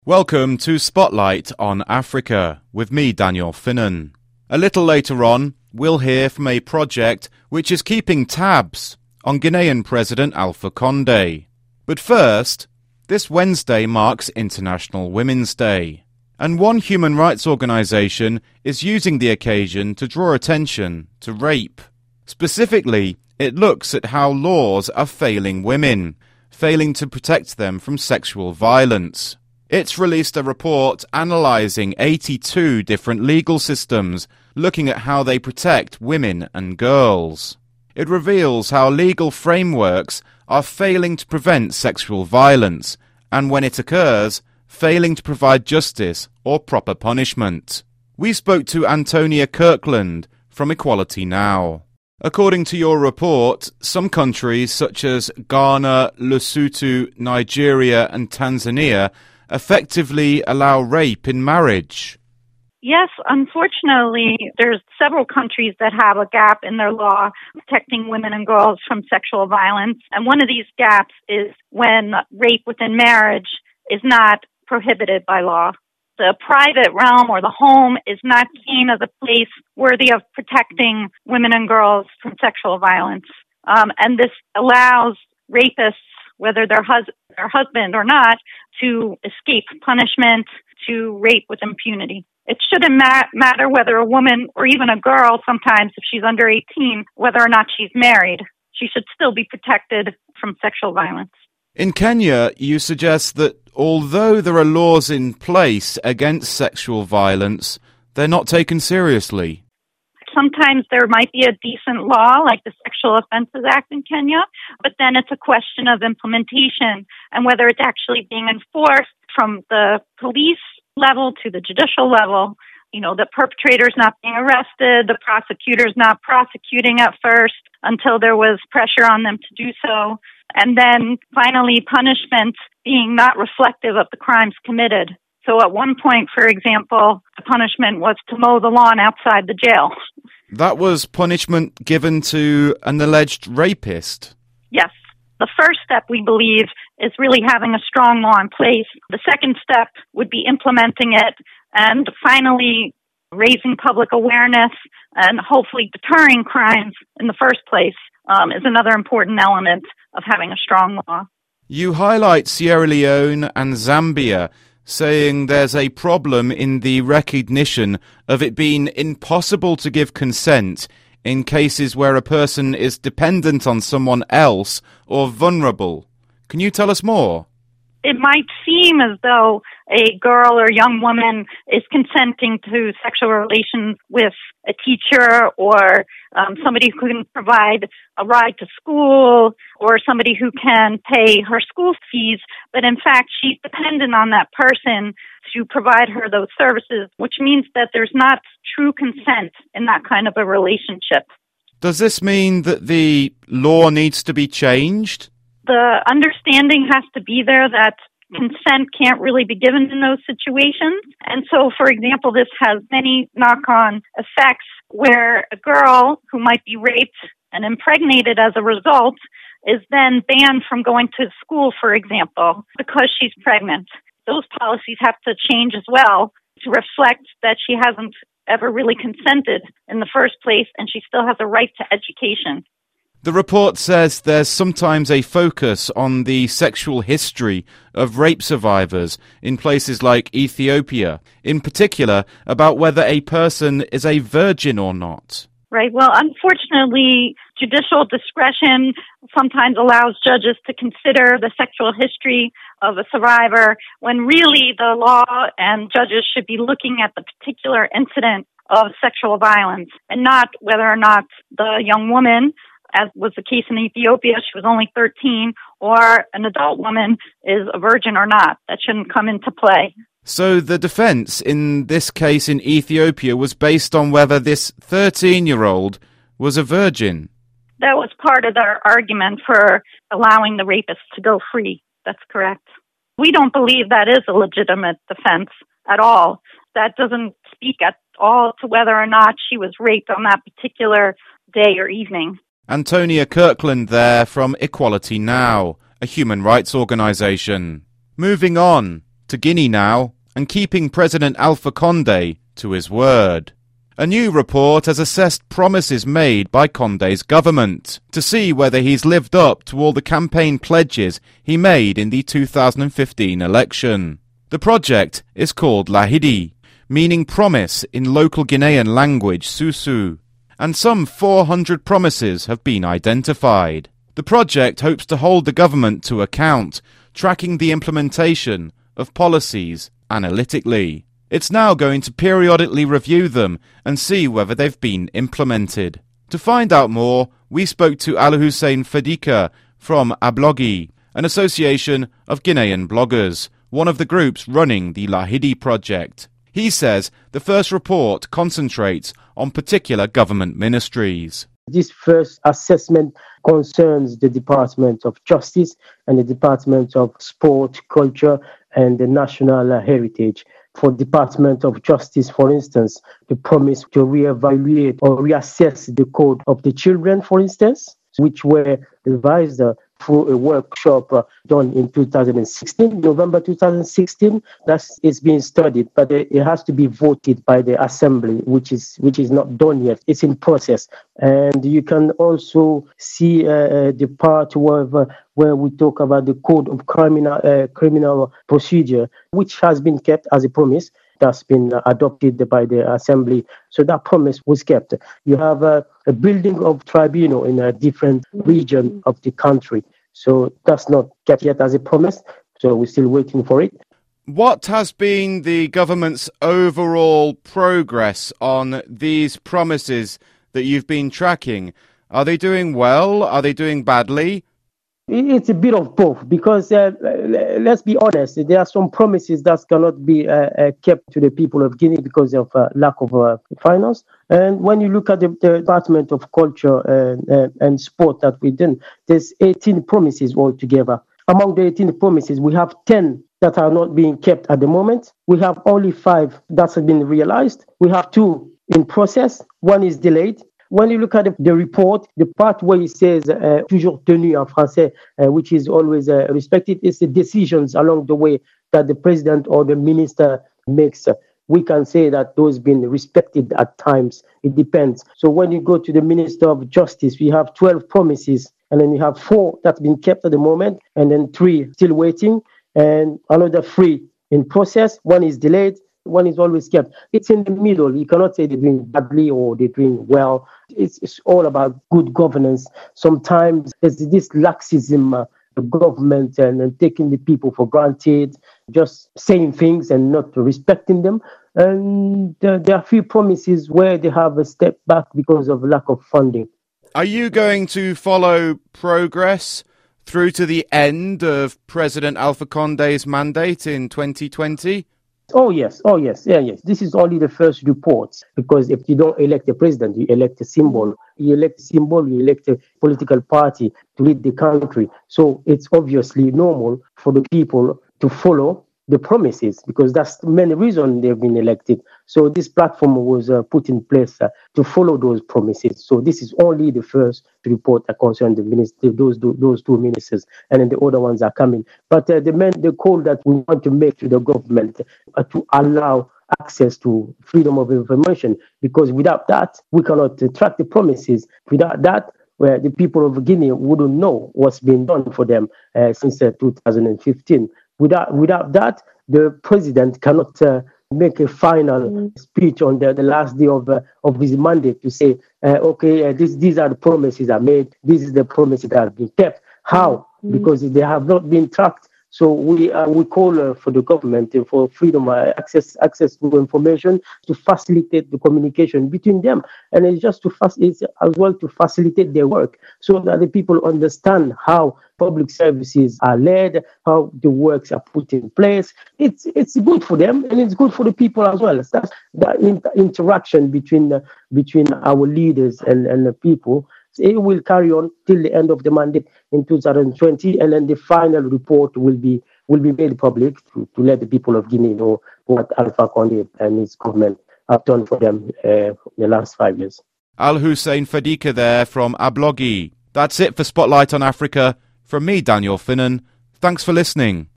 Welcome to Spotlight on Africa with me, Daniel Finnan. A little later on, we'll hear from a project which is keeping tabs on Ghanaian President Alpha Condé. But first, this Wednesday marks International Women's Day, and one human rights organisation is using the occasion to draw attention to rape. Specifically, it looks at how laws are failing women, failing to protect them from sexual violence. It's released a report analysing 82 different legal systems, looking at how they protect women and girls. It reveals how legal frameworks are failing to prevent sexual violence, and when it occurs, failing to provide justice or proper punishment. We spoke to Antonia Kirkland from Equality Now. According to your report, some countries such as Ghana, Lesotho, Nigeria and Tanzania effectively allow rape in marriage. Yes, unfortunately, there's several countries that have a gap in their law protecting women and girls from sexual violence. And one of these gaps is when rape within marriage is not prohibited by law. The private realm or the home is not seen as a place worthy of protecting women and girls from sexual violence. And this allows rapists, whether they're husband or not, to escape punishment, to rape with impunity. It shouldn't matter whether a woman or even a girl, sometimes if she's under 18, whether or not she's married. She should still be protected from sexual violence. In Kenya, you suggest that although there are laws in place against sexual violence, they're not taken seriously. Sometimes there might be a decent law, like the Sexual Offences Act in Kenya, but then it's a question of implementation and whether it's actually being enforced from the police level to the judicial level. You know, the perpetrator's not being arrested, the prosecutor's not prosecuting at first until there was pressure on them to do so, and then finally punishment being not reflective of the crimes committed. So at one point, for example, the punishment was to mow the lawn outside the jail. That was punishment given to an alleged rapist? Yes. The first step, we believe, is really having a strong law in place. The second step would be implementing it, and finally raising public awareness and hopefully deterring crimes in the first place is another important element of having a strong law. You highlight Sierra Leone and Zambia, saying there's a problem in the recognition of it being impossible to give consent in cases where a person is dependent on someone else or vulnerable. Can you tell us more? It might seem as though a girl or young woman is consenting to sexual relations with a teacher or somebody who can provide a ride to school or somebody who can pay her school fees, but in fact she's dependent on that person to provide her those services, which means that there's not true consent in that kind of a relationship. Does this mean that the law needs to be changed? The understanding has to be there that consent can't really be given in those situations. And so, for example, this has many knock-on effects where a girl who might be raped and impregnated as a result is then banned from going to school, for example, because she's pregnant. Those policies have to change as well to reflect that she hasn't ever really consented in the first place and she still has a right to education. The report says there's sometimes a focus on the sexual history of rape survivors in places like Ethiopia, in particular about whether a person is a virgin or not. Right. Well, unfortunately, judicial discretion sometimes allows judges to consider the sexual history of a survivor when really the law and judges should be looking at the particular incident of sexual violence and not whether or not the young woman, as was the case in Ethiopia, she was only 13, or an adult woman is a virgin or not. That shouldn't come into play. So the defense in this case in Ethiopia was based on whether this 13-year-old was a virgin. That was part of their argument for allowing the rapist to go free. That's correct. We don't believe that is a legitimate defense at all. That doesn't speak at all to whether or not she was raped on that particular day or evening. Antonia Kirkland there from Equality Now, a human rights organisation. Moving on, to Guinea now and keeping President Alpha Condé to his word. A new report has assessed promises made by Condé's government to see whether he's lived up to all the campaign pledges he made in the 2015 election. The project is called Lahidi, meaning promise in local Guinean language Susu, and some 400 promises have been identified. The project hopes to hold the government to account, tracking the implementation of policies analytically. It's now going to periodically review them and see whether they've been implemented. To find out more, we spoke to Al-Hussein Fadika from Ablogi, an association of Guinean bloggers, one of the groups running the Lahidi project. He says the first report concentrates on particular government ministries. This first assessment concerns the Department of Justice and the Department of Sport, Culture and the National Heritage. For Department of Justice, for instance, the promise to reevaluate or reassess the Code of the Children, for instance, which were revised through a workshop done in 2016, November 2016. It's being studied, but it has to be voted by the Assembly, which is not done yet. It's in process. And you can also see the part where we talk about the Code of Criminal Procedure, which has been kept as a promise. That's been adopted by the Assembly. So that promise was kept. You have a building of tribunal in a different region of the country. So that's not kept yet as a promise. So we're still waiting for it. What has been the government's overall progress on these promises that you've been tracking? Are they doing well? Are they doing badly? It's a bit of both, because let's be honest, there are some promises that cannot be kept to the people of Guinea because of lack of finance. And when you look at the Department of Culture and Sport that we did, there's 18 promises altogether. Among the 18 promises, we have 10 that are not being kept at the moment. We have only 5 that have been realized. We have 2 in process. 1 is delayed. When you look at the report, the part where it says toujours tenu en français, which is always respected, is the decisions along the way that the president or the minister makes. We can say that those been respected at times. It depends. So when you go to the Minister of Justice, we have 12 promises, and then you have 4 that's been kept at the moment, and then 3 still waiting, and another 3 in process. 1 is delayed. 1 is always kept. It's in the middle. You cannot say they're doing badly or they're doing well. It's all about good governance. Sometimes there's this laxism, the government and taking the people for granted, just saying things and not respecting them. And there are few promises where they have a step back because of lack of funding. Are you going to follow progress through to the end of President Alpha Condé's mandate in 2020? Oh, yes. Yes. This is only the first report, because if you don't elect a president, you elect a symbol. You elect a symbol, you elect a political party to lead the country. So it's obviously normal for the people to follow the promises, because that's the main reason they've been elected. So this platform was put in place to follow those promises. So this is only the first report that concerns the minister, those 2 ministers, and then the other ones are coming. But the call that we want to make to the government to allow access to freedom of information, because without that, we cannot track the promises. Without that, where the people of Guinea wouldn't know what's been done for them since 2015. Without that, the president cannot make a final speech on the last day of his mandate to say, these are the promises I made. This is the promises that have been kept. How? Because they have not been tracked. So we call for the government for freedom access to information, to facilitate the communication between them, and it's just it's as well to facilitate their work, so that the people understand how public services are led, how the works are put in place. It's good for them, and it's good for the people as well. That's the interaction between our leaders and the people. It will carry on till the end of the mandate in 2020, and then the final report will be made public to let the people of Guinea know what Alpha Condé and his government have done for them in the last 5 years. Al-Hussein Fadika there from Ablogi. That's it for Spotlight on Africa. From me, Daniel Finnan. Thanks for listening.